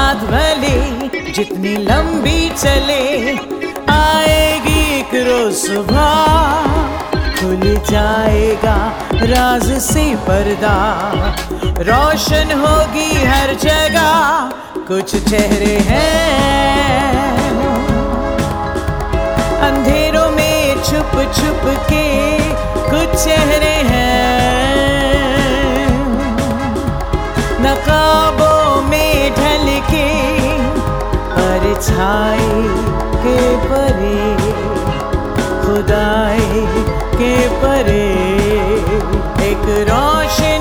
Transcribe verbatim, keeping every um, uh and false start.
रात भले जितनी लंबी चले, आएगी एक रोज सुबह, खुल जाएगा राज से पर्दा, रोशन होगी हर जगह। कुछ चेहरे हैं अंधेरों में छुप छुप के, कुछ चेहरे हैं नकाबों में ढल के, परछाई के परे, खुदाई के परे, एक रोशन